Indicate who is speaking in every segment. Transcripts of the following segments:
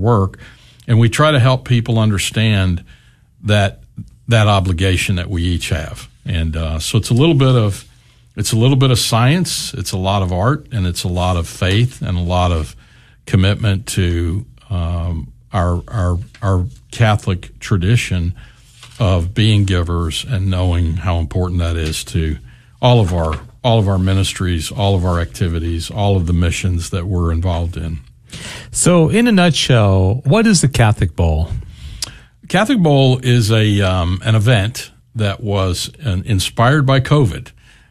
Speaker 1: work. And we try to help people understand that obligation that we each have. And so it's a little bit of science, it's a lot of art, and it's a lot of faith and a lot of commitment to our Catholic tradition of being givers and knowing how important that is to all of our ministries, all of our activities, all of the missions that we're involved in.
Speaker 2: So, in a nutshell, what is the Catholic Bowl?
Speaker 1: Catholic Bowl is an event that was inspired by COVID.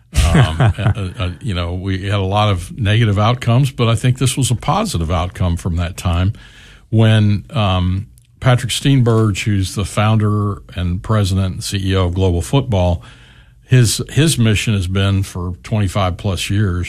Speaker 1: We had a lot of negative outcomes, but I think this was a positive outcome from that time when Patrick Steenberg, who's the founder and president and CEO of Global Football, his mission has been for 25 plus years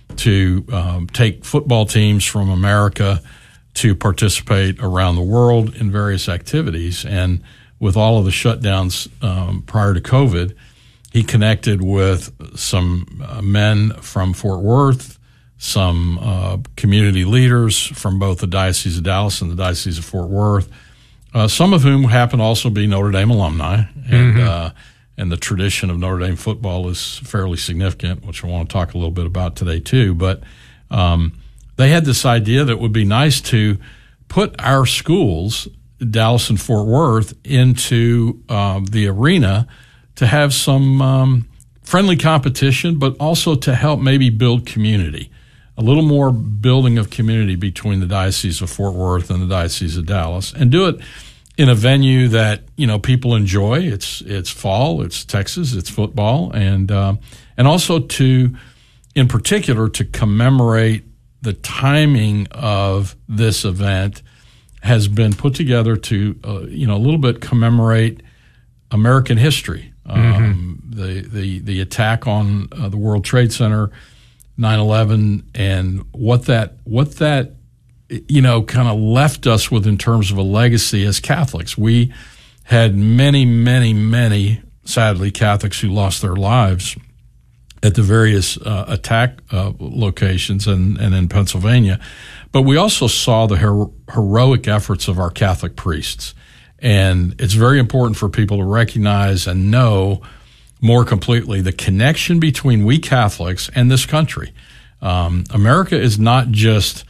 Speaker 1: to take football teams from America to participate around the world in various activities. And with all of the shutdowns prior to COVID, he connected with some men from Fort Worth, some community leaders from both the Diocese of Dallas and the Diocese of Fort Worth, some of whom happen to also be Notre Dame alumni. And the tradition of Notre Dame football is fairly significant, which I want to talk a little bit about today too. But they had this idea that it would be nice to put our schools, Dallas and Fort Worth, into the arena to have some friendly competition, but also to help maybe build community, a little more building of community between the Diocese of Fort Worth and the Diocese of Dallas, and do it in a venue that, people enjoy. It's fall, it's Texas, it's football, and also in particular, to commemorate the timing of this event has been put together to, a little bit commemorate American history. The attack on the World Trade Center, 9/11, and what that kind of left us with in terms of a legacy as Catholics. We had many, many, many, sadly, Catholics who lost their lives at the various attack locations and in Pennsylvania. But we also saw the heroic efforts of our Catholic priests. And it's very important for people to recognize and know more completely the connection between we Catholics and this country. America is not just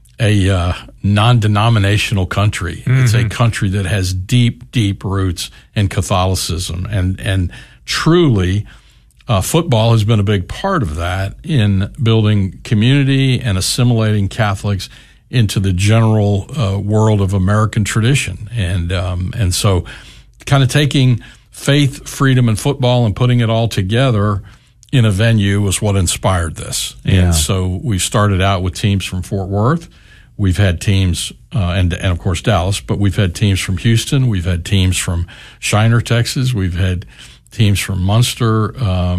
Speaker 1: a non-denominational country. It's a country that has deep, deep roots in Catholicism. And truly, football has been a big part of that in building community and assimilating Catholics into the general world of American tradition. And so kind of taking faith, freedom, and football and putting it all together in a venue was what inspired this. Yeah. And so we started out with teams from Fort Worth. We've had teams, and of course Dallas, but we've had teams from Houston. We've had teams from Shiner, Texas. We've had teams from Munster.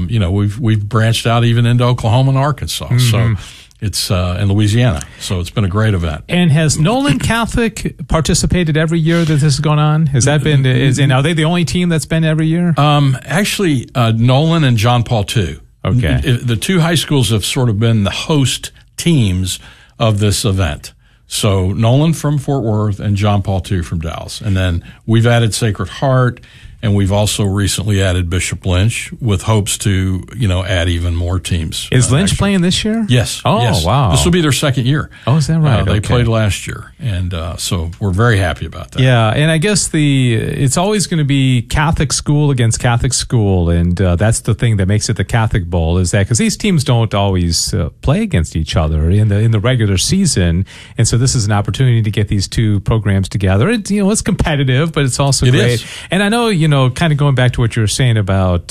Speaker 1: We've branched out even into Oklahoma and Arkansas. So it's in Louisiana. So it's been a great event. And
Speaker 2: has Nolan Catholic participated every year that this has gone on? Has that been? Are they the only team that's been every year?
Speaker 1: Actually, Nolan and John Paul II.
Speaker 2: Okay.
Speaker 1: The two high schools have sort of been the host teams of this event. So Nolan from Fort Worth and John Paul II from Dallas. And then we've added Sacred Heart, and we've also recently added Bishop Lynch with hopes to, add even more teams.
Speaker 2: Is Lynch playing this year?
Speaker 1: Yes.
Speaker 2: Oh,
Speaker 1: yes.
Speaker 2: Wow.
Speaker 1: This will be their second year.
Speaker 2: Oh, is that right?
Speaker 1: They played last year, and so we're very happy about that.
Speaker 2: Yeah, and I guess it's always going to be Catholic school against Catholic school, and that's the thing that makes it the Catholic Bowl, is that because these teams don't always play against each other in the regular season, and so this is an opportunity to get these two programs together. It's competitive, but it's also great. And I know, kind of going back to what you were saying about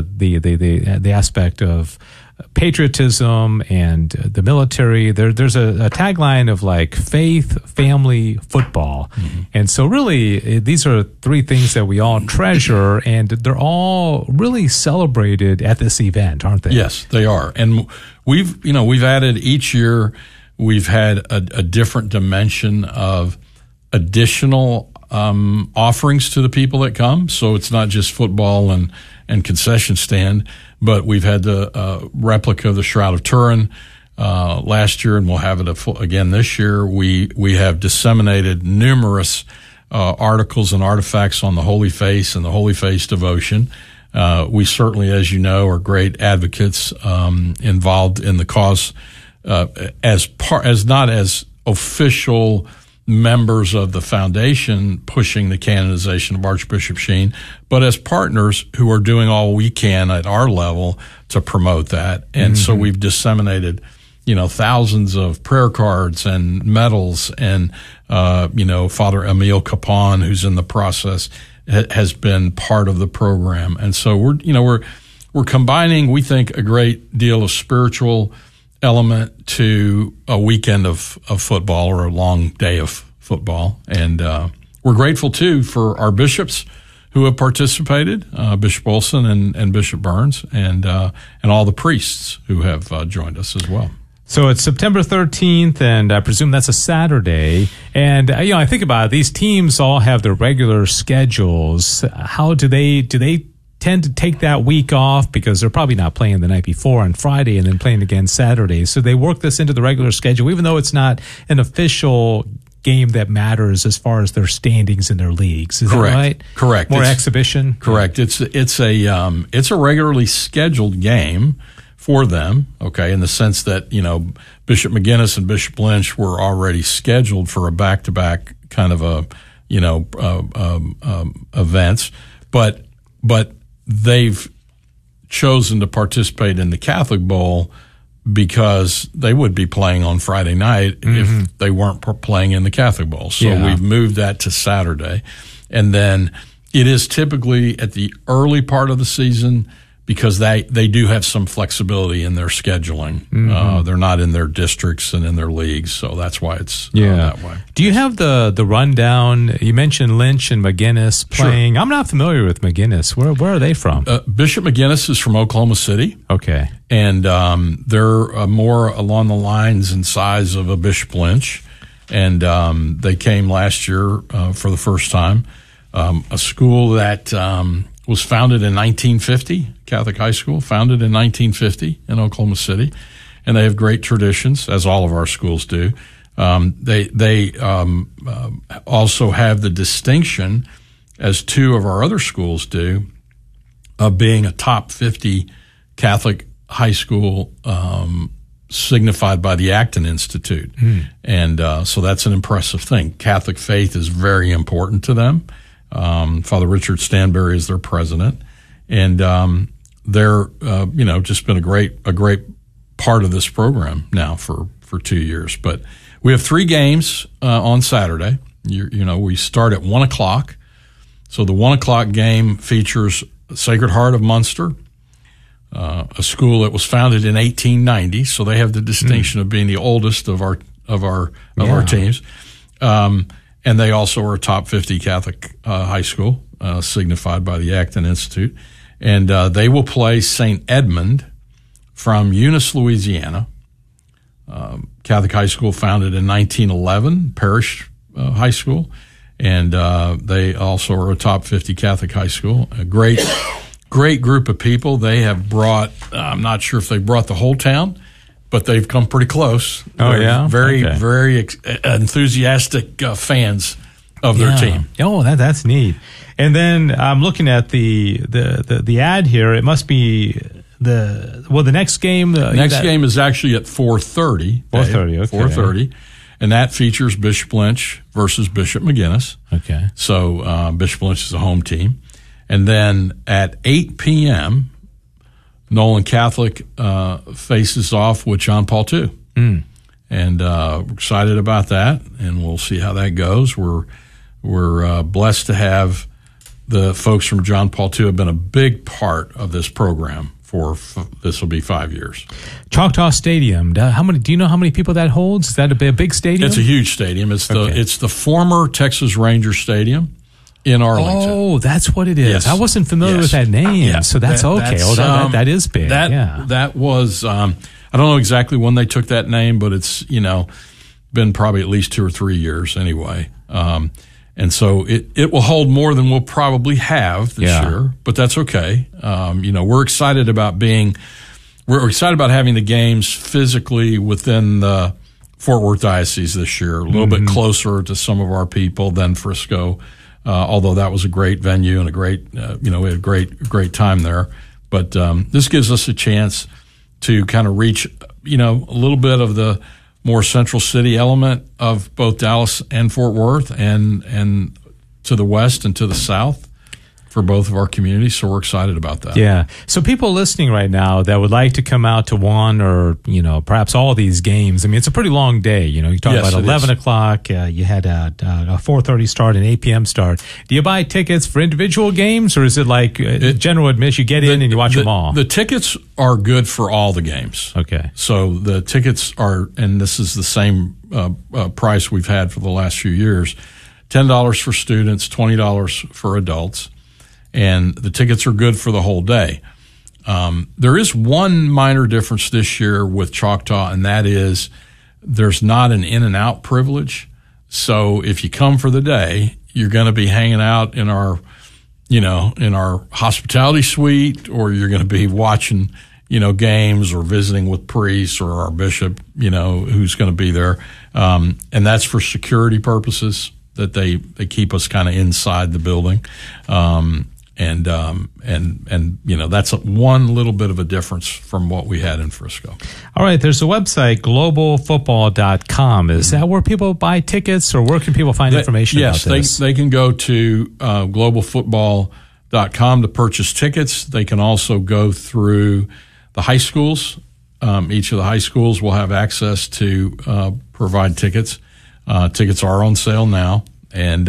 Speaker 2: the aspect of patriotism and the military, there's a tagline of like faith, family, football. And so really these are three things that we all treasure, and they're all really celebrated at this event, aren't they?
Speaker 1: Yes, they are. And we've added each year, we've had a different dimension of additional offerings to the people that come. So it's not just football and concession stand, but we've had the replica of the Shroud of Turin. last year, and we'll have it again this year. We have disseminated numerous articles and artifacts on the Holy Face and the Holy Face devotion. We certainly, as you know, are great advocates involved in the cause as not as official members of the foundation pushing the canonization of Archbishop Sheen, but as partners who are doing all we can at our level to promote that. And so we've disseminated, thousands of prayer cards and medals, and, Father Emile Capon, who's in the process, has been part of the program. And so we're combining, we think, a great deal of spiritual element to a weekend of football, or a long day of football. And we're grateful, too, for our bishops who have participated, Bishop Olson and Bishop Burns, and all the priests who have joined us as well.
Speaker 2: So it's September 13th, and I presume that's a Saturday. And, I think about it, these teams all have their regular schedules. How do they tend to take that week off, because they're probably not playing the night before on Friday and then playing again Saturday? So they work this into the regular schedule, even though it's not an official game that matters as far as their standings in their leagues. Is
Speaker 1: Correct.
Speaker 2: that right?
Speaker 1: Correct.
Speaker 2: More exhibition?
Speaker 1: Correct. It's a regularly scheduled game for them, okay, in the sense that, Bishop McGinnis and Bishop Lynch were already scheduled for a back-to-back kind of events, but they've chosen to participate in the Catholic Bowl because they would be playing on Friday night if they weren't playing in the Catholic Bowl. So we've moved that to Saturday. And then it is typically at the early part of the season, because they do have some flexibility in their scheduling. They're not in their districts and in their leagues, so that's why it's that way.
Speaker 2: Do you have the rundown? You mentioned Lynch and McGinnis playing. Sure. I'm not familiar with McGinnis. Where are they from?
Speaker 1: Bishop McGinnis is from Oklahoma City.
Speaker 2: Okay.
Speaker 1: And they're more along the lines and size of a Bishop Lynch. And they came last year for the first time. A school that was founded in 1950, Catholic high school, founded in 1950 in Oklahoma City, and they have great traditions, as all of our schools do. They also have the distinction, as two of our other schools do, of being a top 50 Catholic high school signified by the Acton Institute. And so that's an impressive thing. Catholic faith is very important to them. Father Richard Stanberry is their president, and they're just been a great part of this program now for 2 years. But we have 3 games on Saturday. We start at 1:00. So the 1:00 game features Sacred Heart of Munster, a school that was founded in 1890. So they have the distinction of being the oldest of our teams. And they also are a top 50 Catholic high school, signified by the Acton Institute. And they will play St. Edmund from Eunice, Louisiana. Catholic high school founded in 1911, parish high school. And they also are a top 50 Catholic high school. A great group of people. They have brought, I'm not sure if they brought the whole town, but they've come pretty close. Very enthusiastic fans of their team.
Speaker 2: Oh, that's neat. And then I'm looking at the ad here. It must be the next game.
Speaker 1: The next game is actually at 4:30.
Speaker 2: 4:30. Okay.
Speaker 1: 4:30, and that features Bishop Lynch versus Bishop McGinnis.
Speaker 2: Okay.
Speaker 1: So Bishop Lynch is a home team, and then at 8 p.m. Nolan Catholic faces off with John Paul II. And we're excited about that, and we'll see how that goes. We're blessed to have the folks from John Paul II have been a big part of this program for this will be 5 years.
Speaker 2: Choctaw Stadium. Do you know how many people that holds? Is that a big stadium?
Speaker 1: It's a huge stadium. It's the former Texas Ranger Stadium in Arlington.
Speaker 2: Oh, that's what it is. Yes. I wasn't familiar with that name, so that's okay. That is big.
Speaker 1: That was, I don't know exactly when they took that name, but it's, been probably at least 2 or 3 years anyway. And so it will hold more than we'll probably have this year, but that's okay. We're excited about being we're excited about having the games physically within the Fort Worth Diocese this year, a little bit closer to some of our people than Frisco, although that was a great venue and a great, we had a great time there. But this gives us a chance to kind of reach, a little bit of the more central city element of both Dallas and Fort Worth, and to the west and to the south for both of our communities. So we're excited about that.
Speaker 2: Yeah. So people listening right now that would like to come out to one or, perhaps all of these games. I mean, it's a pretty long day. You talk about 11 o'clock. You had a 4:30 start, an 8 p.m. start. Do you buy tickets for individual games, or is it like general admission? You get in and you watch them all?
Speaker 1: The tickets are good for all the games.
Speaker 2: Okay.
Speaker 1: So the tickets are, and this is the same price we've had for the last few years, $10 for students, $20 for adults. And the tickets are good for the whole day. There is one minor difference this year with Choctaw, and that is there's not an in and out privilege. So if you come for the day, you're going to be hanging out in our hospitality suite, or you're going to be watching, games or visiting with priests or our bishop, who's going to be there. And that's for security purposes, that they keep us kind of inside the building. And that's one little bit of a difference from what we had in Frisco.
Speaker 2: All right. There's a website, globalfootball.com. Is that where people buy tickets, or where can people find information about this?
Speaker 1: Yes, they can go to globalfootball.com to purchase tickets. They can also go through the high schools. Each of the high schools will have access to provide tickets. Tickets are on sale now. And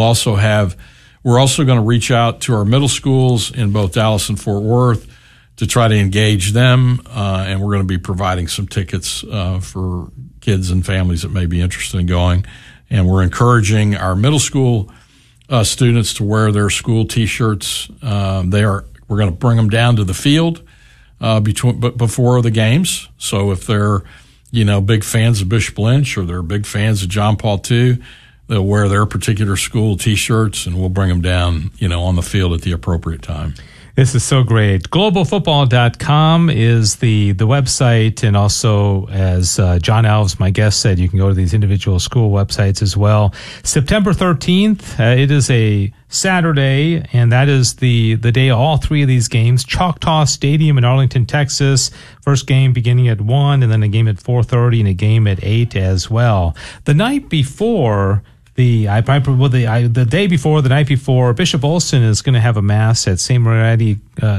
Speaker 1: we're also going to reach out to our middle schools in both Dallas and Fort Worth to try to engage them, and we're going to be providing some tickets for kids and families that may be interested in going. And we're encouraging our middle school students to wear their school T-shirts. We're going to bring them down to the field before the games. So if they're big fans of Bishop Lynch, or they're big fans of John Paul II, they'll wear their particular school T-shirts, and we'll bring them down, on the field at the appropriate time.
Speaker 2: This is so great. Globalfootball.com is the website, and also, as John Alves, my guest, said, you can go to these individual school websites as well. September 13th, it is a Saturday, and that is the day of all three of these games. Choctaw Stadium in Arlington, Texas. First game beginning at 1, and then a game at 4:30, and a game at 8 as well. The night before, the day before, the night before, Bishop Olson is going to have a mass at St. Maria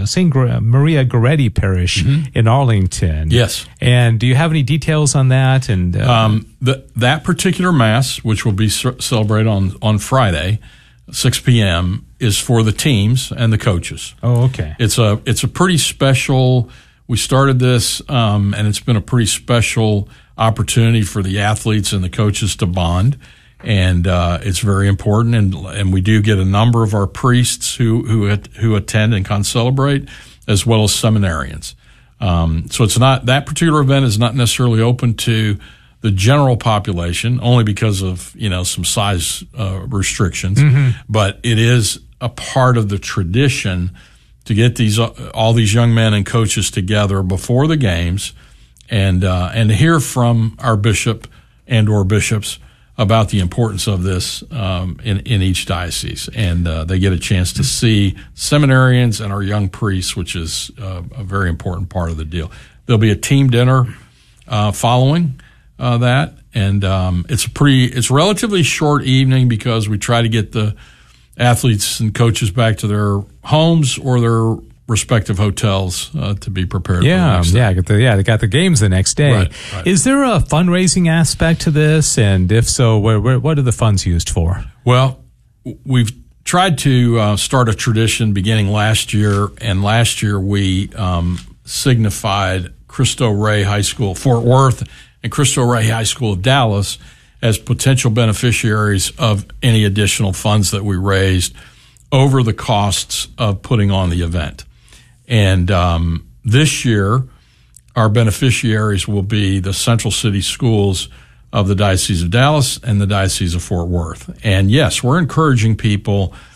Speaker 2: Goretti Parish in Arlington.
Speaker 1: Yes.
Speaker 2: And do you have any details on that? And
Speaker 1: that particular mass, which will be celebrated on Friday, 6 p.m., is for the teams and the coaches.
Speaker 2: Oh, okay.
Speaker 1: It's a pretty special. We started this, and it's been a pretty special opportunity for the athletes and the coaches to bond. And it's very important, and we do get a number of our priests who attend and concelebrate, as well as seminarians. So it's not, that particular event is not necessarily open to the general population, only because of some size restrictions. But it is a part of the tradition to get all these young men and coaches together before the games, and to hear from our bishop and or bishops about the importance of this in each diocese. And they get a chance to see seminarians and our young priests, which is a very important part of the deal. There'll be a team dinner following that, and it's a relatively short evening, because we try to get the athletes and coaches back to their homes or their respective hotels to be prepared for the next day.
Speaker 2: They got the games the next day.
Speaker 1: Right.
Speaker 2: Is there a fundraising aspect to this? And if so, what are the funds used for?
Speaker 1: Well, we've tried to start a tradition beginning last year, and last year we signified Cristo Rey High School Fort Worth and Cristo Rey High School of Dallas as potential beneficiaries of any additional funds that we raised over the costs of putting on the event. And this year, our beneficiaries will be the Central City Schools of the Diocese of Dallas and the Diocese of Fort Worth. And yes, we're encouraging people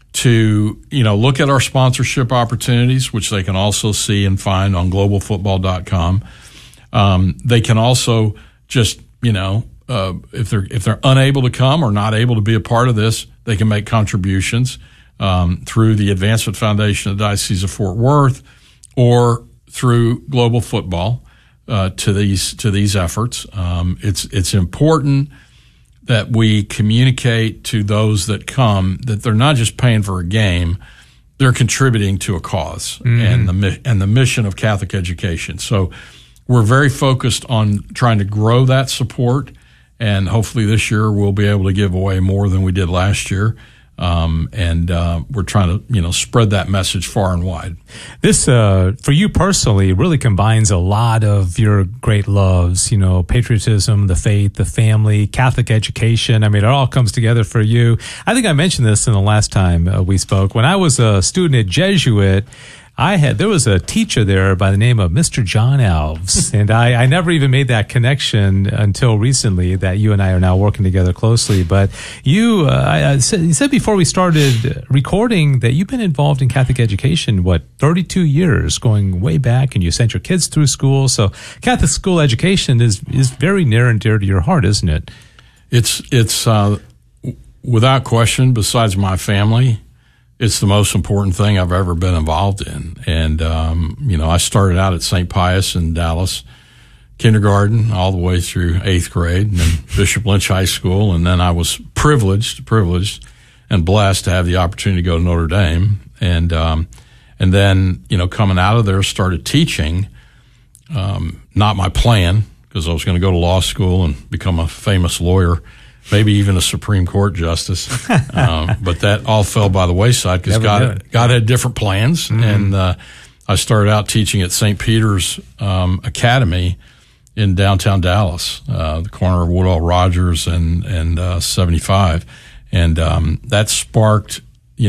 Speaker 1: to, look at our sponsorship opportunities, which they can also see and find on globalfootball.com. They can also just, if they're unable to come or not able to be a part of this, they can make contributions through the Advancement Foundation of the Diocese of Fort Worth or through Global Football to these efforts. It's important that we communicate to those that come that they're not just paying for a game, they're contributing to a cause and the mission of Catholic education. So we're very focused on trying to grow that support, and hopefully this year we'll be able to give away more than we did last year. We're trying to, spread that message far and wide.
Speaker 2: This, for you personally, really combines a lot of your great loves, patriotism, the faith, the family, Catholic education. I mean, it all comes together for you. I think I mentioned this in the last time we spoke. When I was a student at Jesuit, there was a teacher there by the name of Mr. John Alves, and I never even made that connection until recently that you and I are now working together closely. But you said before we started recording that you've been involved in Catholic education, 32 years, going way back, and you sent your kids through school. So Catholic school education is very near and dear to your heart, isn't it?
Speaker 1: It's without question, besides my family, it's the most important thing I've ever been involved in. And, I started out at St. Pius in Dallas, kindergarten all the way through 8th grade, and then Bishop Lynch High School. And then I was privileged and blessed to have the opportunity to go to Notre Dame. And then, coming out of there, started teaching. Not my plan, because I was going to go to law school and become a famous lawyer, maybe even a Supreme Court justice. But that all fell by the wayside because God had different plans. Mm-hmm. And I started out teaching at St. Peter's Academy in downtown Dallas, the corner of Woodall Rogers and 75. And that sparked,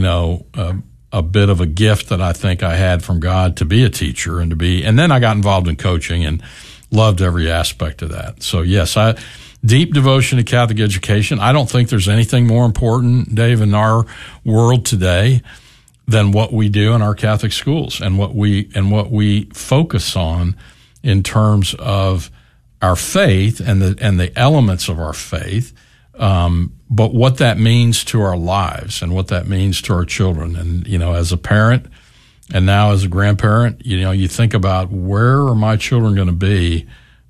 Speaker 1: a bit of a gift that I think I had from God to be a teacher and then I got involved in coaching and loved every aspect of that. So yes, deep devotion to Catholic education. I don't think there's anything more important, Dave, in our world today than what we do in our Catholic schools and what we focus on in terms of our faith and the elements of our faith, but what that means to our lives and what that means to our children. And, as a parent and now as a grandparent, you think about where are my children going to be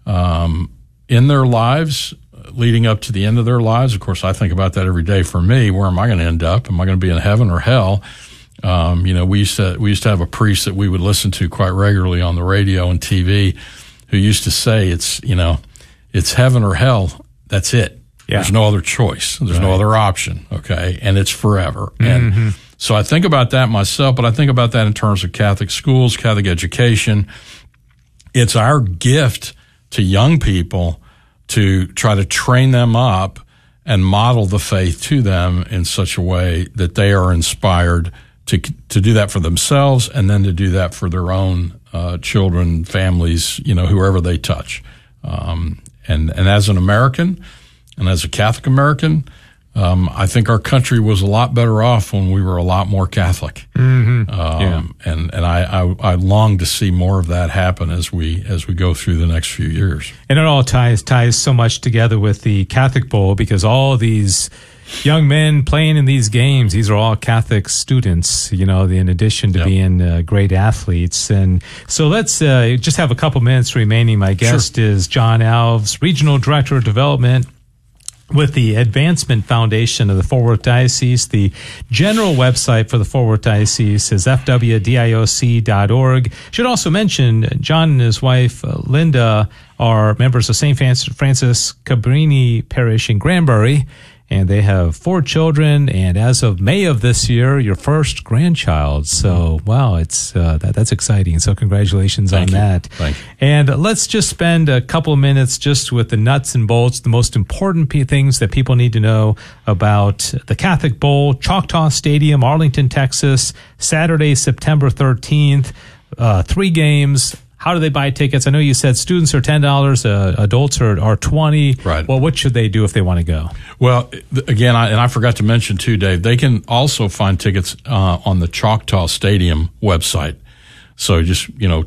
Speaker 1: in their lives leading up to the end of their lives. Of course, I think about that every day for me. Where am I going to end up? Am I going to be in heaven or hell? We used to have a priest that we would listen to quite regularly on the radio and TV who used to say it's heaven or hell. That's it. Yeah. There's no other choice. There's no other option. Okay. And it's forever. Mm-hmm. And so I think about that myself, but I think about that in terms of Catholic schools, Catholic education. It's our gift to young people to try to train them up and model the faith to them in such a way that they are inspired to do that for themselves and then to do that for their own children, families, whoever they touch. And as an American and as a Catholic American, I think our country was a lot better off when we were a lot more Catholic. Mm-hmm. And I long to see more of that happen as we go through the next few years. And it all ties so much together with the Catholic Bowl, because all these young men playing in these games, these are all Catholic students, in addition to being great athletes. And so let's just have a couple minutes remaining. My guest is John Alves, Regional Director of Development with the Advancement Foundation of the Fort Worth Diocese. The general website for the Fort Worth Diocese is fwdioc.org. Should also mention John and his wife, Linda, are members of St. Francis Cabrini Parish in Granbury, and they have 4 children, and as of May of this year, your first grandchild. So, wow, it's that's exciting. So congratulations on that. Thank you. And let's just spend a couple of minutes just with the nuts and bolts, the most important things that people need to know about the Catholic Bowl, Choctaw Stadium, Arlington, Texas, Saturday, September 13th, 3 games.
Speaker 2: How do they buy tickets? I know you said students are $10, adults are $20.
Speaker 1: Right.
Speaker 2: Well, what should they do if they want to go?
Speaker 1: Well, again, I forgot to mention too, Dave, they can also find tickets on the Choctaw Stadium website. So just,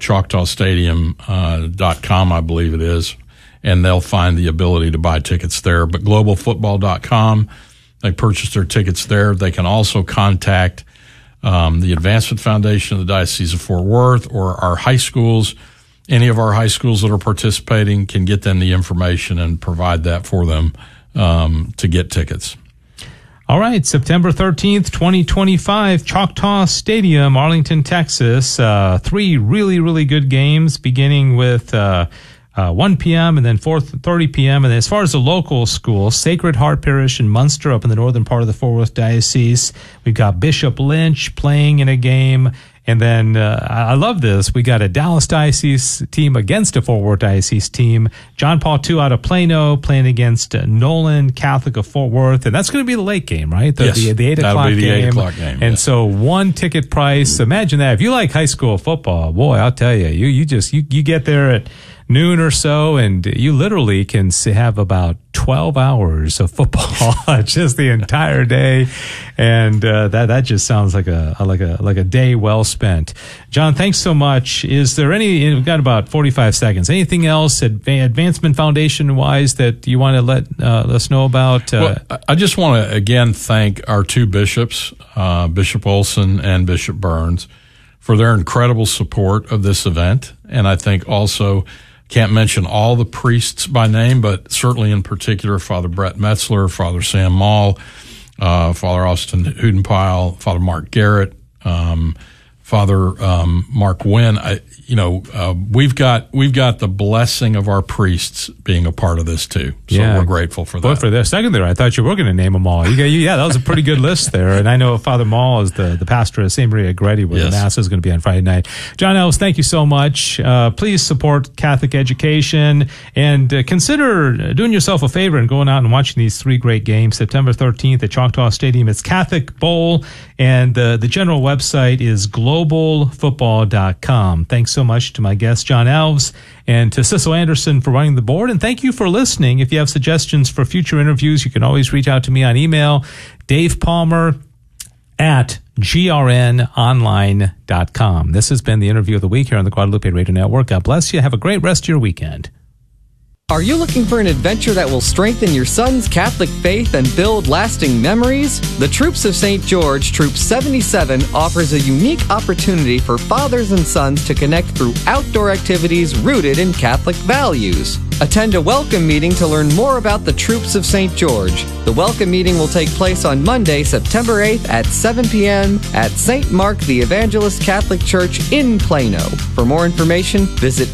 Speaker 1: ChoctawStadium.com, I believe it is, and they'll find the ability to buy tickets there. But globalfootball.com, they purchase their tickets there. They can also contact the Advancement Foundation of the Diocese of Fort Worth or our high schools. Any of our high schools that are participating can get them the information and provide that for them to get tickets.
Speaker 2: All right, September 13th, 2025, Choctaw Stadium, Arlington, Texas. 3 really, really good games, beginning with 1 p.m. and then 4:30 p.m. And as far as the local schools, Sacred Heart Parish in Munster up in the northern part of the Fort Worth Diocese. We've got Bishop Lynch playing in a game. And then I love this. We got a Dallas Diocese team against a Fort Worth Diocese team. John Paul II out of Plano playing against Nolan Catholic of Fort Worth. And that's going to be the late game, right?
Speaker 1: Yes,
Speaker 2: the 8
Speaker 1: that'll
Speaker 2: o'clock
Speaker 1: be the
Speaker 2: game.
Speaker 1: 8 o'clock game.
Speaker 2: And
Speaker 1: yeah.
Speaker 2: so 1 ticket price. Imagine that. If you like high school football, boy, I'll tell you, you get there at noon or so, and you literally can have about 12 hours of football just the entire day, and that just sounds like a day well spent. John, thanks so much. Is there we've got about 45 seconds. Anything else Advancement Foundation wise that you want to let us know about?
Speaker 1: Well, I just want to again thank our 2 bishops, Bishop Olson and Bishop Burns, for their incredible support of this event, and I think also. Can't mention all the priests by name, but certainly in particular, Father Brett Metzler, Father Sam Maul, Father Austin Hudenpile, Father Mark Garrett, Father Mark Wynn. We've got the blessing of our priests being a part of this too. So we're grateful for that.
Speaker 2: But for the second there, I thought you were going to name them all. Yeah, that was a pretty good list there. And I know Father Maul is the pastor of St. Maria Goretti, where the Mass is going to be on Friday night. John Ellis, thank you so much. Please support Catholic education and consider doing yourself a favor and going out and watching these 3 great games. September 13th at Choctaw Stadium. It's Catholic Bowl, and the general website is globalfootball.com. Thanks so much to my guest, John Elves, and to Cecil Anderson for running the board. And thank you for listening. If you have suggestions for future interviews, you can always reach out to me on email, davepalmer@grnonline.com. This has been the interview of the week here on the Guadalupe Radio Network. God bless you. Have a great rest of your weekend.
Speaker 3: Are you looking for an adventure that will strengthen your son's Catholic faith and build lasting memories? The Troops of St. George, Troop 77, offers a unique opportunity for fathers and sons to connect through outdoor activities rooted in Catholic values. Attend a welcome meeting to learn more about the Troops of St. George. The welcome meeting will take place on Monday, September 8th at 7 p.m. at St. Mark the Evangelist Catholic Church in Plano. For more information, visit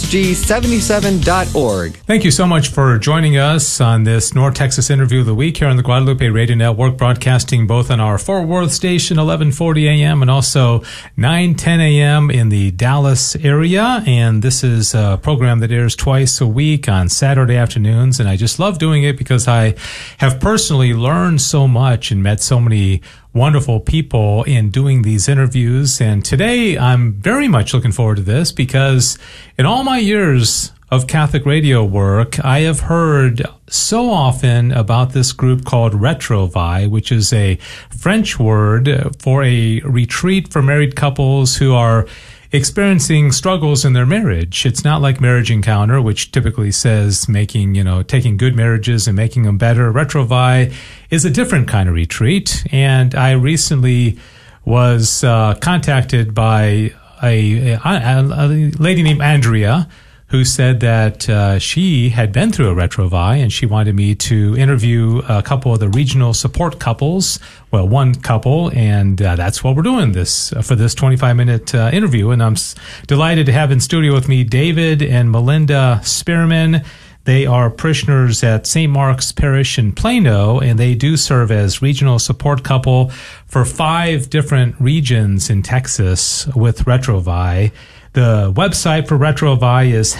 Speaker 3: tsg77.org.
Speaker 2: Thank you so much for joining us on this North Texas Interview of the Week here on the Guadalupe Radio Network, broadcasting both on our Fort Worth station, 1140 a.m., and also 9:10 a.m. in the Dallas area. And this is a program that airs twice a week on Saturday afternoons, and I just love doing it because I have personally learned so much and met so many wonderful people in doing these interviews. And today I'm very much looking forward to this because in all my years of Catholic radio work, I have heard so often about this group called Retrouvailles, which is a French word for a retreat for married couples who are experiencing struggles in their marriage. It's not like Marriage Encounter, which typically says taking good marriages and making them better. Retrouvailles is a different kind of retreat. And I recently was contacted by a lady named Andrea, who said that she had been through a Retrouvailles and she wanted me to interview a couple of the regional support couples. Well, one couple, and that's what we're doing for this 25-minute interview. And I'm delighted to have in studio with me David and Melinda Spearman. They are parishioners at St. Mark's Parish in Plano, and they do serve as regional support couple for 5 different regions in Texas with Retrouvailles. The website for Retrouvailles is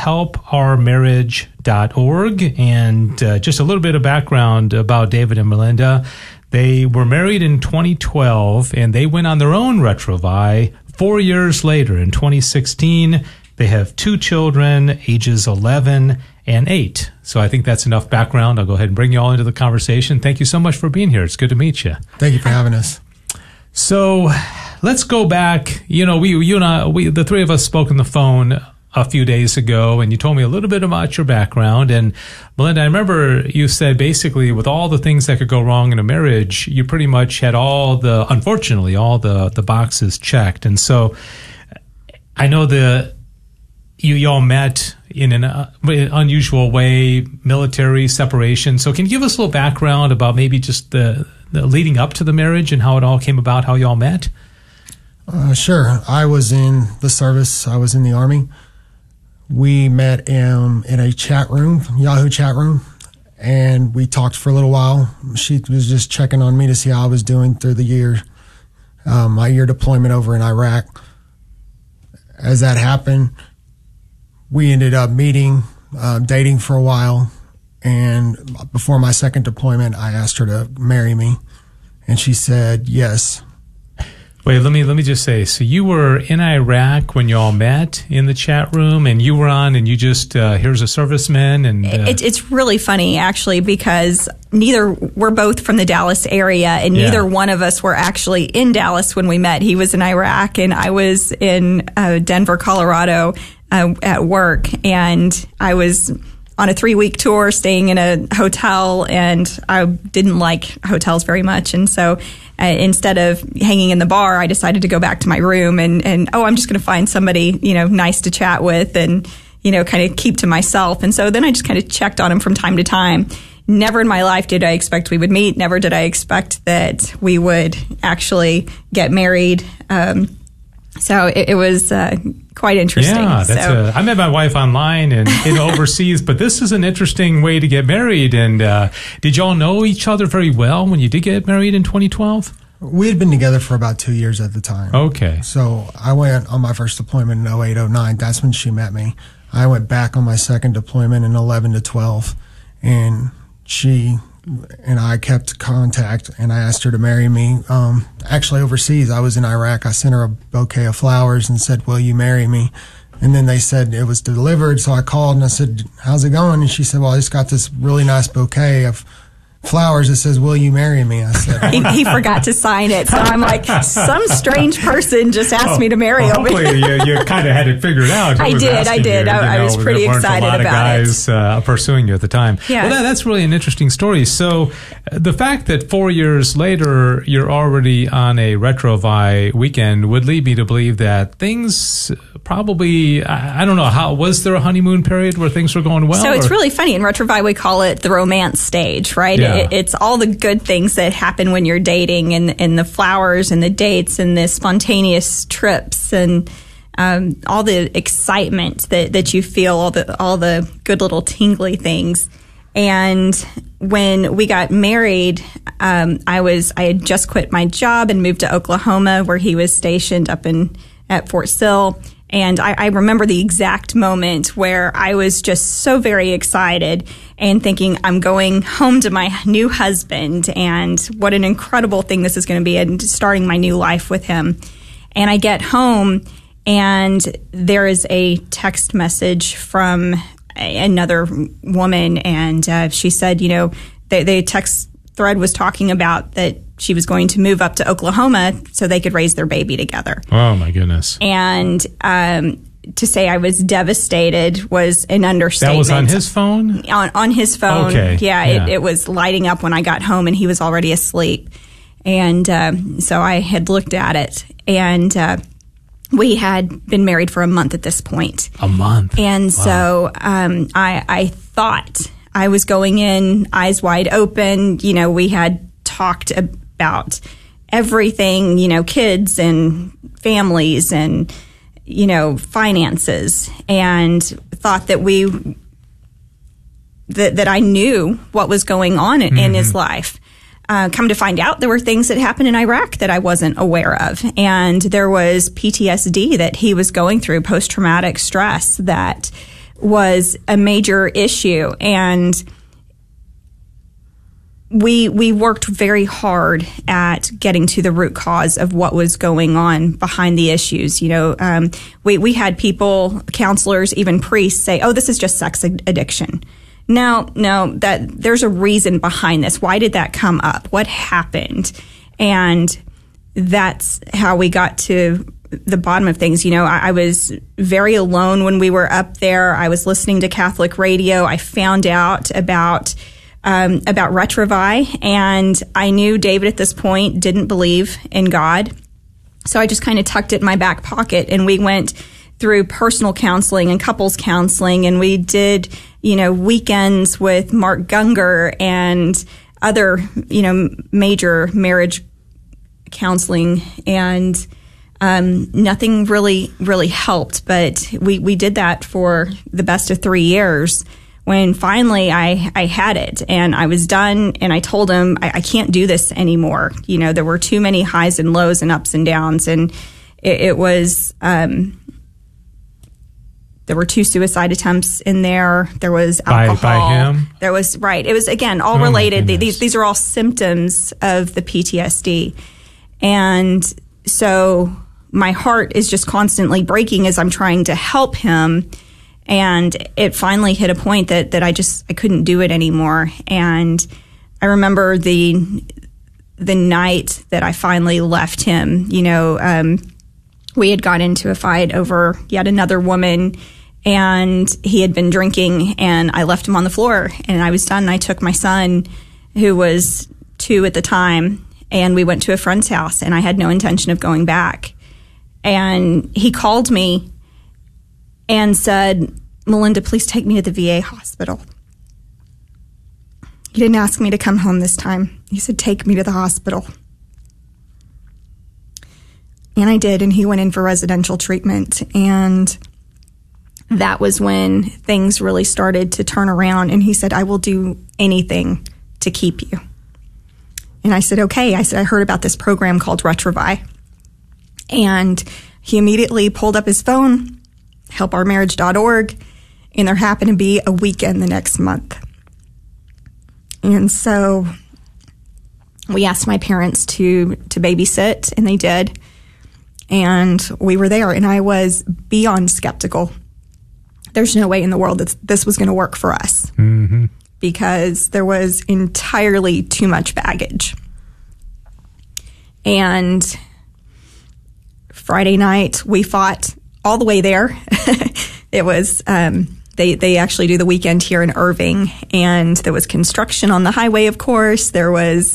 Speaker 2: helpourmarriage.org. And just a little bit of background about David and Melinda. They were married in 2012, and they went on their own Retrouvailles 4 years later in 2016. They have 2 children, ages 11 and 8. So I think that's enough background. I'll go ahead and bring you all into the conversation. Thank you so much for being here. It's good to meet you.
Speaker 4: Thank you for having us.
Speaker 2: So let's go back. You know, you and I, the three of us spoke on the phone a few days ago, and you told me a little bit about your background. And Melinda, I remember you said basically with all the things that could go wrong in a marriage, you pretty much had unfortunately, all the boxes checked. And so I know you all met in an unusual way, military separation. So can you give us a little background about maybe just the leading up to the marriage and how it all came about, how you all met?
Speaker 4: Sure. I was in the service. I was in the Army. We met in a chat room, Yahoo chat room, and we talked for a little while. She was just checking on me to see how I was doing through the year, my year deployment over in Iraq. As that happened, we ended up meeting, dating for a while, and before my second deployment, I asked her to marry me, and she said yes.
Speaker 2: Wait, let me just say, so you were in Iraq when you all met in the chat room, and you were on, and you just, here's a serviceman, and...
Speaker 5: It's really funny, actually, because we're both from the Dallas area, and neither one of us were actually in Dallas when we met. He was in Iraq, and I was in Denver, Colorado, at work, and I was on a 3-week tour staying in a hotel, and I didn't like hotels very much, and so instead of hanging in the bar, I decided to go back to my room and I'm just going to find somebody, nice to chat with and, kind of keep to myself. And so then I just kind of checked on him from time to time. Never in my life did I expect we would meet. Never did I expect that we would actually get married. So it was quite interesting.
Speaker 2: Yeah, I met my wife online and overseas, but this is an interesting way to get married. And did y'all know each other very well when you did get married in 2012?
Speaker 4: We had been together for about 2 years at the time.
Speaker 2: Okay.
Speaker 4: So I went on my first deployment in 08, 09. That's when she met me. I went back on my second deployment in 11 to 12, and she and I kept contact, and I asked her to marry me. Actually, overseas, I was in Iraq. I sent her a bouquet of flowers and said, will you marry me? And then they said it was delivered, so I called and I said, how's it going? And she said, well, I just got this really nice bouquet of flowers that says, will you marry me? I said,
Speaker 5: he forgot to sign it. So I'm like, some strange person just asked me to marry him.
Speaker 2: Hopefully you kind of had it figured out.
Speaker 5: I did. I was pretty excited about it.
Speaker 2: There weren't a lot of guys pursuing you at the time.
Speaker 5: Yeah.
Speaker 2: Well, that's really an interesting story. So the fact that 4 years later you're already on a RetroVi weekend would lead me to believe that things probably, I don't know, was there a honeymoon period where things were going well?
Speaker 5: So it's really funny. In RetroVi, we call it the romance stage, right?
Speaker 2: Yeah.
Speaker 5: It's all the good things that happen when you're dating, and the flowers and the dates and the spontaneous trips and all the excitement that you feel, all the good little tingly things. And when we got married, I had just quit my job and moved to Oklahoma, where he was stationed up at Fort Sill. And I remember the exact moment where I was just so very excited and thinking, I'm going home to my new husband, and what an incredible thing this is going to be, and starting my new life with him. And I get home, and there is a text message from another woman, and she said, the text thread was talking about that she was going to move up to Oklahoma so they could raise their baby together.
Speaker 2: Oh, my goodness.
Speaker 5: And to say I was devastated was an understatement.
Speaker 2: That was on his phone?
Speaker 5: On his phone.
Speaker 2: Okay.
Speaker 5: Yeah. It was lighting up when I got home, and he was already asleep. And so I had looked at it, and we had been married for a month at this point.
Speaker 2: A month?
Speaker 5: And
Speaker 2: wow.
Speaker 5: So I thought I was going in eyes wide open. We had talked about everything, kids and families and, finances, and thought that that I knew what was going on in his life. Come to find out, there were things that happened in Iraq that I wasn't aware of. And there was PTSD that he was going through, post-traumatic stress, that was a major issue. And we worked very hard at getting to the root cause of what was going on behind the issues. We had people, counselors, even priests say, "Oh, this is just sex addiction." No, that there's a reason behind this. Why did that come up? What happened? And that's how we got to the bottom of things. I was very alone when we were up there. I was listening to Catholic radio. I found out about Retrouvaille, and I knew David at this point didn't believe in God. So I just kind of tucked it in my back pocket, and we went through personal counseling and couples counseling, and we did, weekends with Mark Gungor and other, major marriage counseling, and nothing really helped. But we did that for the best of 3 years. When finally I had it and I was done, and I told him I can't do this anymore. There were too many highs and lows and ups and downs, and it was there were 2 suicide attempts in there. There was alcohol.
Speaker 2: By him?
Speaker 5: There was, right. It was, again, all related. These are all symptoms of the PTSD. And so my heart is just constantly breaking as I'm trying to help him. And it finally hit a point that I couldn't do it anymore. And I remember the night that I finally left him, we had got into a fight over yet another woman, and he had been drinking, and I left him on the floor, and I was done. I took my son, who was 2 at the time, and we went to a friend's house, and I had no intention of going back. And he called me and said, "Melinda, please take me to the VA hospital." He didn't ask me to come home this time. He said, "Take me to the hospital." And I did, and he went in for residential treatment. And that was when things really started to turn around. And he said, "I will do anything to keep you." And I said, "Okay." I said, "I heard about this program called Retrouvaille." And he immediately pulled up his phone, helpourmarriage.org, and there happened to be a weekend the next month. And so we asked my parents to babysit, and they did. And we were there, and I was beyond skeptical. There's no way in the world that this was going to work for us, because there was entirely too much baggage. And Friday night, we fought all the way there. It was, they actually do the weekend here in Irving, and there was construction on the highway, of course. There was,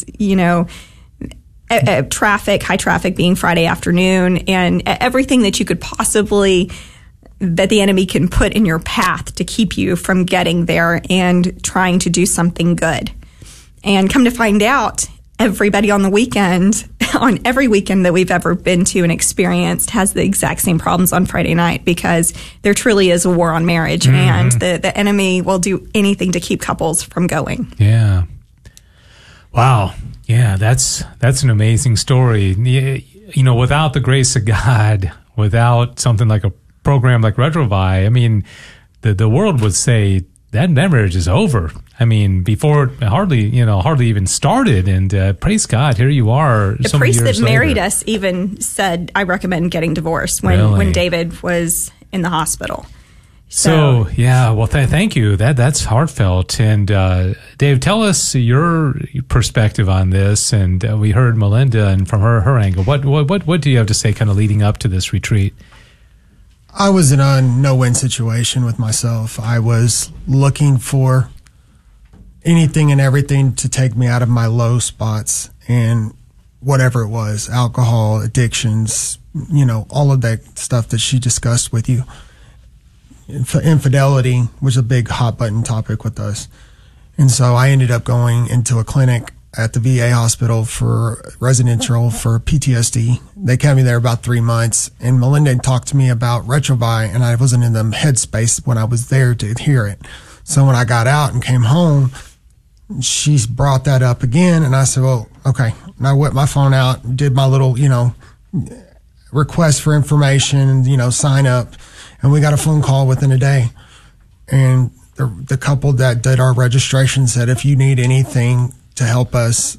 Speaker 5: traffic, high traffic being Friday afternoon, and everything that you could possibly, that the enemy can put in your path to keep you from getting there and trying to do something good. And come to find out, everybody on the weekend, on every weekend that we've ever been to and experienced, has the exact same problems on Friday night, because there truly is a war on marriage, and the enemy will do anything to keep couples from going.
Speaker 2: Yeah. Wow. Yeah, that's an amazing story. Without the grace of God, without something like a program like Retrouvaille, I mean, the world would say that marriage is over. I mean, before it hardly even started. And praise God, here you are.
Speaker 5: The priest that married us even said, "I recommend getting divorced," when David was in the hospital.
Speaker 2: So yeah, well, thank you. That's heartfelt. And Dave, tell us your perspective on this. And we heard Melinda, and from her angle, what do you have to say, kind of leading up to this retreat?
Speaker 4: I was in a no-win situation with myself. I was looking for anything and everything to take me out of my low spots, and whatever it was, alcohol, addictions, all of that stuff that she discussed with you. Infidelity was a big hot button topic with us. And so I ended up going into a clinic at the VA hospital for residential for PTSD. They kept me there about 3 months, and Melinda talked to me about Retrouvaille, and I wasn't in the headspace when I was there to hear it. So when I got out and came home, she brought that up again, and I said, well, okay. And I whipped my phone out and did my little, request for information, sign up. And we got a phone call within a day. And the couple that did our registration said, if you need anything to help us,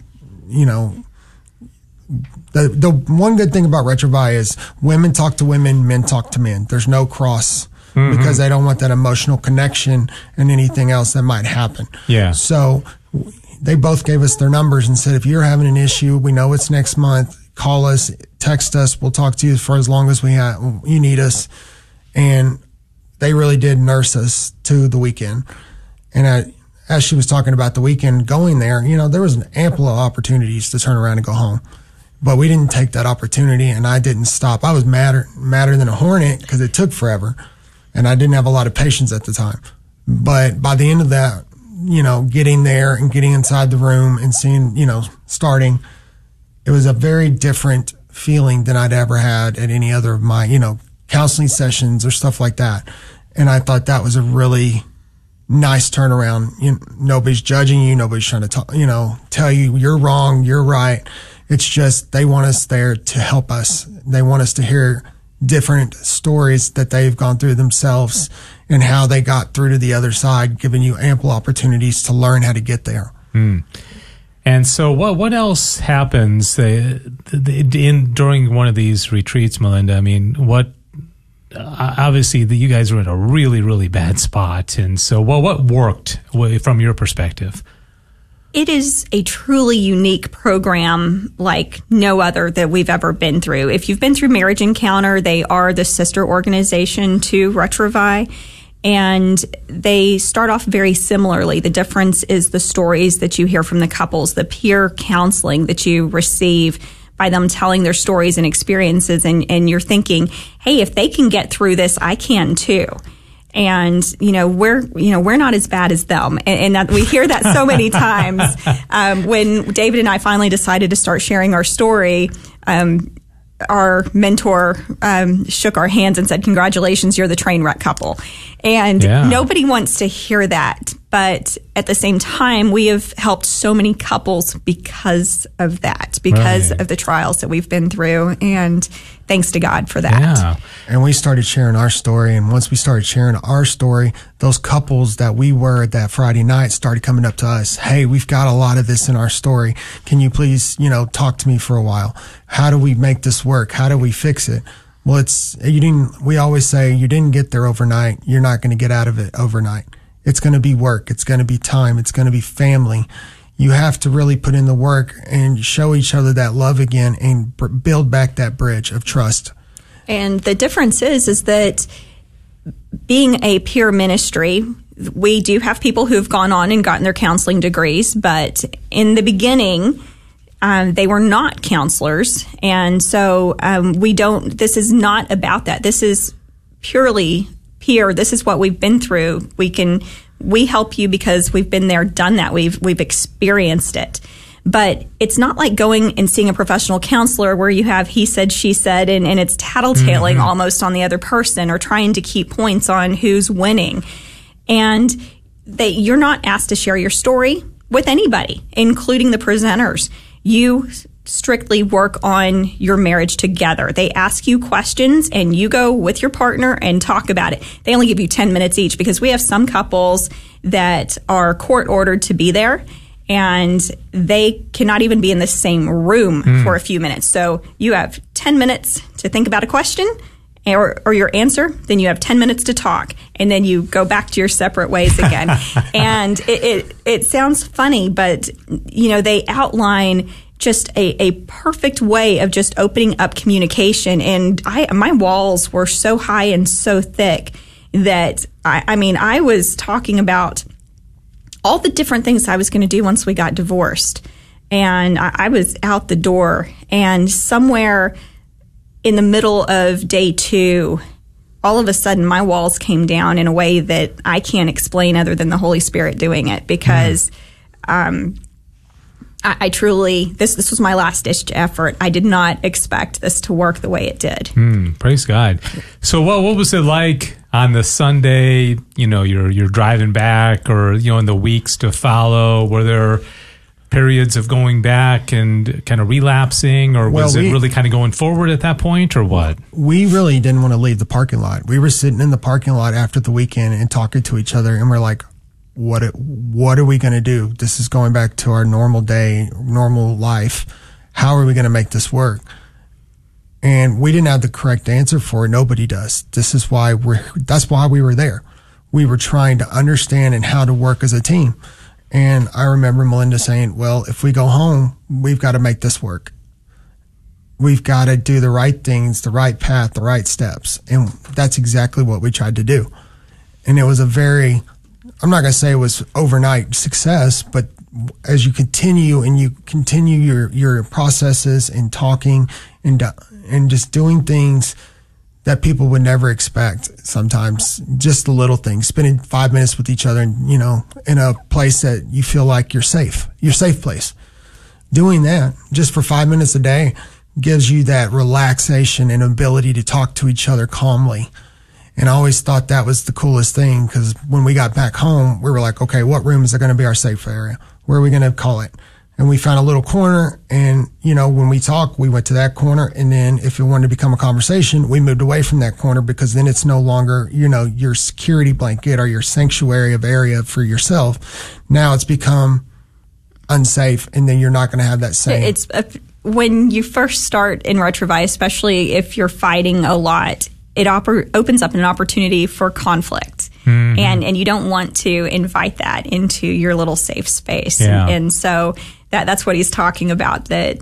Speaker 4: The one good thing about Retrouvaille is women talk to women, men talk to men. There's no cross because they don't want that emotional connection and anything else that might happen.
Speaker 2: Yeah.
Speaker 4: So they both gave us their numbers and said, if you're having an issue, we know it's next month. Call us, text us. We'll talk to you for as long as you need us. And they really did nurse us to the weekend. And as she was talking about the weekend going there, there was an ample of opportunities to turn around and go home. But we didn't take that opportunity, and I didn't stop. I was madder than a hornet because it took forever, and I didn't have a lot of patience at the time. But by the end of that, getting there and getting inside the room and seeing, starting, it was a very different feeling than I'd ever had at any other of my, counseling sessions or stuff like that. And I thought that was a really nice turnaround. Nobody's judging you. Nobody's trying to, tell you you're wrong, you're right. It's just they want us there to help us. They want us to hear different stories that they've gone through themselves and how they got through to the other side, giving you ample opportunities to learn how to get there.
Speaker 2: And so what else happens during one of these retreats, Melinda? I mean, obviously you guys were in a really, really bad spot. And so what worked from your perspective?
Speaker 5: It is a truly unique program like no other that we've ever been through. If you've been through Marriage Encounter, they are the sister organization to Retrouvaille, and they start off very similarly. The difference is the stories that you hear from the couples, the peer counseling that you receive by them telling their stories and experiences, and you're thinking, hey, if they can get through this, I can too. And, we're not as bad as them. And that we hear that so many times. When David and I finally decided to start sharing our story, our mentor shook our hands and said, congratulations, you're the train wreck couple. And nobody wants to hear that. But at the same time, we have helped so many couples because of that, because of the trials that we've been through. And thanks to God for that.
Speaker 2: Yeah.
Speaker 4: And we started sharing our story. And once we started sharing our story, those couples that we were that Friday night started coming up to us. Hey, we've got a lot of this in our story. Can you please, talk to me for a while? How do we make this work? How do we fix it? Well, we always say you didn't get there overnight. You're not going to get out of it overnight. It's going to be work. It's going to be time. It's going to be family. You have to really put in the work and show each other that love again and build back that bridge of trust.
Speaker 5: And the difference is that being a peer ministry, we do have people who've gone on and gotten their counseling degrees, but in the beginning, they were not counselors. And so this is not about that. This is purely peer. This is what we've been through. We help you because we've been there, done that. We've experienced it. But it's not like going and seeing a professional counselor where you have he said, she said, and it's tattletaling almost on the other person or trying to keep points on who's winning. And you're not asked to share your story with anybody, including the presenters. You strictly work on your marriage together. They ask you questions and you go with your partner and talk about it. They only give you 10 minutes each because we have some couples that are court ordered to be there and they cannot even be in the same room for a few minutes. So you have 10 minutes to think about a question or your answer, then you have 10 minutes to talk, and then you go back to your separate ways again. And it sounds funny, but they outline just a perfect way of just opening up communication. And my walls were so high and so thick that I was talking about all the different things I was going to do once we got divorced. And I was out the door, and somewhere in the middle of day 2, all of a sudden my walls came down in a way that I can't explain other than the Holy Spirit doing it, because I truly, this was my last ditch effort. I did not expect this to work the way it did.
Speaker 2: Praise God. So what was it like on the Sunday, you're driving back, or, in the weeks to follow? Were there periods of going back and kind of relapsing, or was it really kind of going forward at that point, or what?
Speaker 4: We really didn't want to leave the parking lot. We were sitting in the parking lot after the weekend and talking to each other, and we're like, what are we going to do? This is going back to our normal day, normal life. How are we going to make this work? And we didn't have the correct answer for it. Nobody does. That's why we were there. We were trying to understand and how to work as a team. And I remember Melinda saying, well, if we go home, we've got to make this work. We've got to do the right things, the right path, the right steps. And that's exactly what we tried to do. And it was I'm not going to say it was overnight success, but as you continue your processes and talking and just doing things that people would never expect, sometimes just the little things, spending 5 minutes with each other and, in a place that you feel like your safe place. Doing that just for 5 minutes a day gives you that relaxation and ability to talk to each other calmly. And I always thought that was the coolest thing, because when we got back home, we were like, okay, what room is going to be our safe area? Where are we going to call it? And we found a little corner, and, when we talked, we went to that corner. And then if it wanted to become a conversation, we moved away from that corner, because then it's no longer, your security blanket or your sanctuary of area for yourself. Now it's become unsafe, and then you're not going to have that same.
Speaker 5: When you first start in Retrouvaille, especially if you're fighting a lot, it opens up an opportunity for conflict. Mm-hmm. And you don't want to invite that into your little safe space.
Speaker 2: Yeah.
Speaker 5: And so that's what he's talking about, that,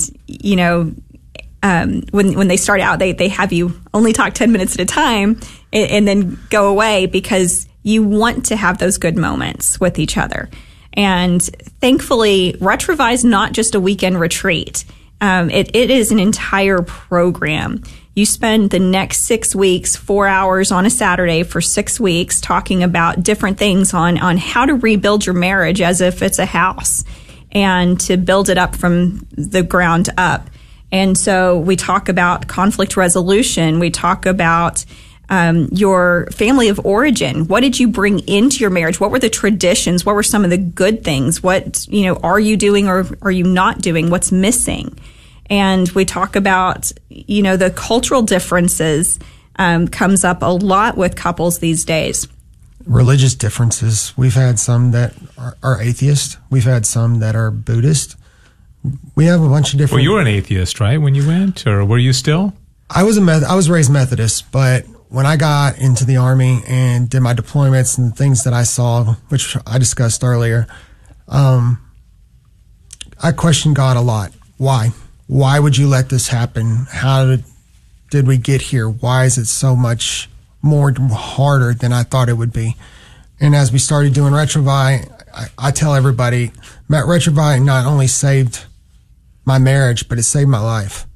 Speaker 5: when they start out, they have you only talk 10 minutes at a time and then go away, because you want to have those good moments with each other. And thankfully, Retrouvaille is not just a weekend retreat. It is an entire program. You spend the next 6 weeks, 4 hours on a Saturday for 6 weeks, talking about different things on how to rebuild your marriage as if it's a house, and to build it up from the ground up. And so we talk about conflict resolution. We talk about your family of origin. What did you bring into your marriage? What were the traditions? What were some of the good things? What, are you doing or are you not doing? What's missing? And we talk about, the cultural differences comes up a lot with couples these days.
Speaker 4: Religious differences. We've had some that are atheist. We've had some that are Buddhist. We have a bunch of different.
Speaker 2: Well, you were an atheist, right, when you went, or were you still?
Speaker 4: I was raised Methodist, but when I got into the Army and did my deployments and things that I saw, which I discussed earlier, I questioned God a lot. Why? Why would you let this happen? How did we get here? Why is it so much more harder than I thought it would be? And as we started doing Retrouvaille, I tell everybody, Matt, Retrouvaille not only saved my marriage, but it saved my life.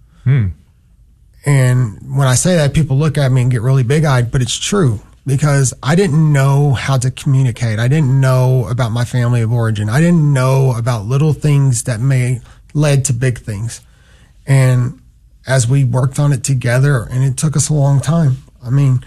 Speaker 4: And when I say that, people look at me and get really big-eyed, but it's true, because I didn't know how to communicate. I didn't know about my family of origin. I didn't know about little things that led to big things. And as we worked on it together, and it took us a long time. I mean,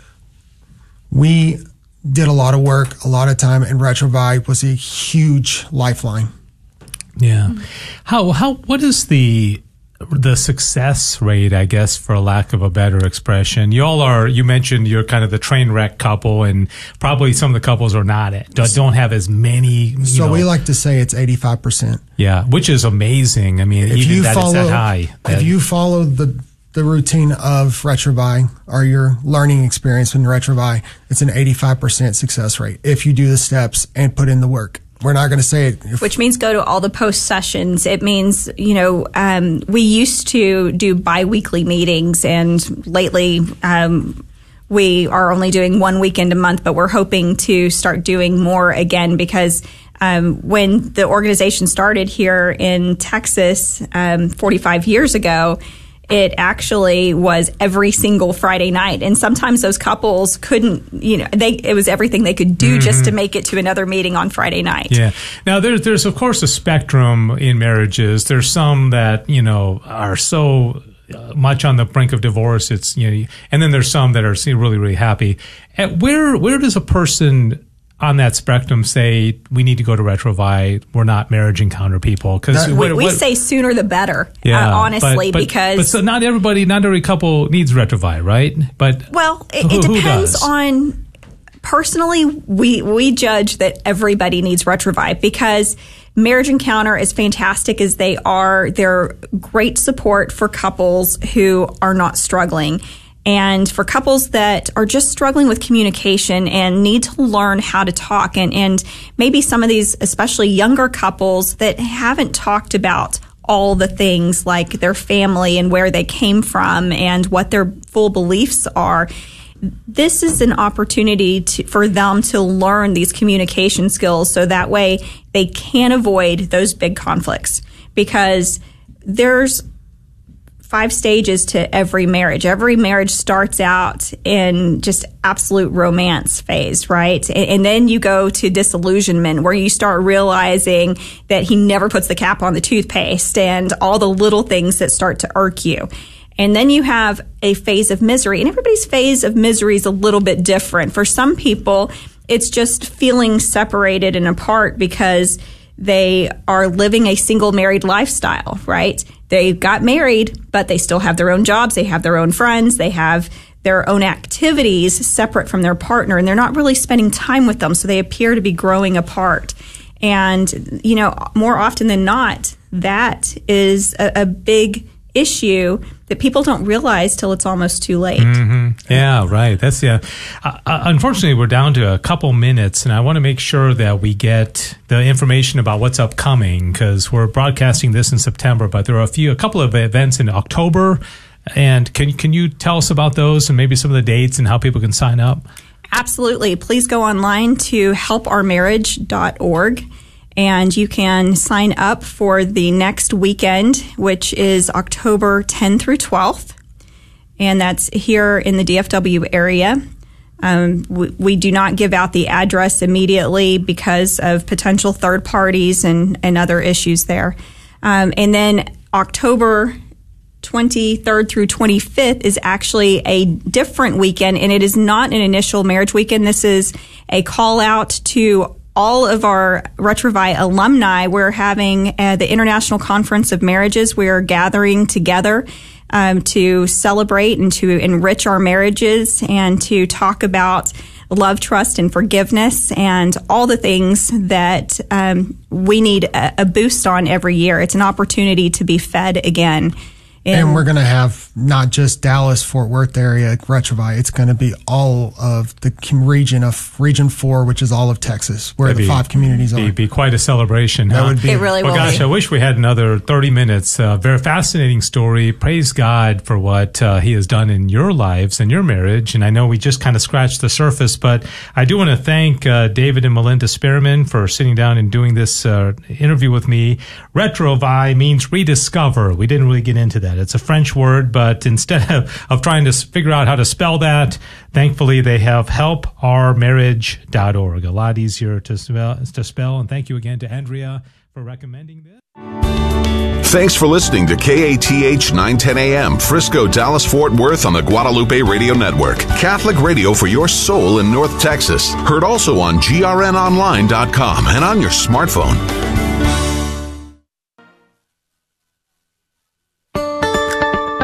Speaker 4: we did a lot of work, a lot of time, and Retrouvaille was a huge lifeline.
Speaker 2: Yeah. What is the success rate, I guess, for lack of a better expression? You mentioned you're kind of the train wreck couple, and probably some of the couples are don't have as many.
Speaker 4: So we like to say it's 85%.
Speaker 2: Yeah, which is amazing. I mean, it's that high.
Speaker 4: If you follow the routine of Retrouvaille, or your learning experience in Retrouvaille, it's an 85% success rate if you do the steps and put in the work. We're not going to say it.
Speaker 5: Which means go to all the post sessions. It means, we used to do biweekly meetings, and lately we are only doing one weekend a month, but we're hoping to start doing more again, because when the organization started here in Texas 45 years ago, it actually was every single Friday night. And sometimes those couples couldn't, it was everything they could do just to make it to another meeting on Friday night.
Speaker 2: Yeah. Now, there's of course a spectrum in marriages. There's some that, are so much on the brink of divorce. It's, and then there's some that are really, really happy. Where does a person on that spectrum say we need to go to Retrouvaille? We're not marriage encounter people, because
Speaker 5: we say sooner the better. Honestly, because
Speaker 2: so not every couple needs Retrouvaille, right? But
Speaker 5: it depends on personally, we judge that everybody needs Retrovive because Marriage Encounter, as fantastic as they are, they're great support for couples who are not struggling. And for couples that are just struggling with communication and need to learn how to talk, and maybe some of these, especially younger couples that haven't talked about all the things like their family and where they came from and what their full beliefs are. This is an opportunity for them to learn these communication skills so that way they can avoid those big conflicts, because there's 5 stages to every marriage. Every marriage starts out in just absolute romance phase, right? And then you go to disillusionment, where you start realizing that he never puts the cap on the toothpaste and all the little things that start to irk you. And then you have a phase of misery, and everybody's phase of misery is a little bit different. For some people, it's just feeling separated and apart because they are living a single married lifestyle, right? They got married, but they still have their own jobs. They have their own friends. They have their own activities separate from their partner, and they're not really spending time with them. So they appear to be growing apart. And, you know, more often than not, that is a big issue that people don't realize till it's almost too late.
Speaker 2: Mm-hmm. Yeah, right. That's unfortunately, we're down to a couple minutes, and I want to make sure that we get the information about what's upcoming, because we're broadcasting this in September, but there are a couple of events in October. And can you tell us about those and maybe some of the dates and how people can sign up?
Speaker 5: Absolutely. Please go online to helpourmarriage.org. And you can sign up for the next weekend, which is October 10 through 12th. And that's here in the DFW area. We do not give out the address immediately because of potential third parties and other issues there. And then October 23rd through 25th is actually a different weekend, and it is not an initial marriage weekend. This is a call out to all of our Retrovi alumni. We're having the International Conference of Marriages. We are gathering together to celebrate and to enrich our marriages and to talk about love, trust, and forgiveness and all the things that we need a boost on every year. It's an opportunity to be fed again.
Speaker 4: And we're going to have not just Dallas, Fort Worth area Retrovi. It's going to be all of the region 4, which is all of Texas, where the 5 communities are.
Speaker 2: It'd be quite a celebration.
Speaker 4: That would be.
Speaker 5: It really will.
Speaker 2: Well, gosh, I wish we had another 30 minutes. Very fascinating story. Praise God for what He has done in your lives and your marriage. And I know we just kind of scratched the surface, but I do want to thank David and Melinda Spearman for sitting down and doing this interview with me. Retrovi means rediscover. We didn't really get into that. It's a French word, but instead of trying to figure out how to spell that, thankfully they have helpourmarriage.org. A lot easier to spell. And thank you again to Andrea for recommending this.
Speaker 6: Thanks for listening to KATH 910 AM, Frisco, Dallas, Fort Worth on the Guadalupe Radio Network. Catholic radio for your soul in North Texas. Heard also on grnonline.com and on your smartphone.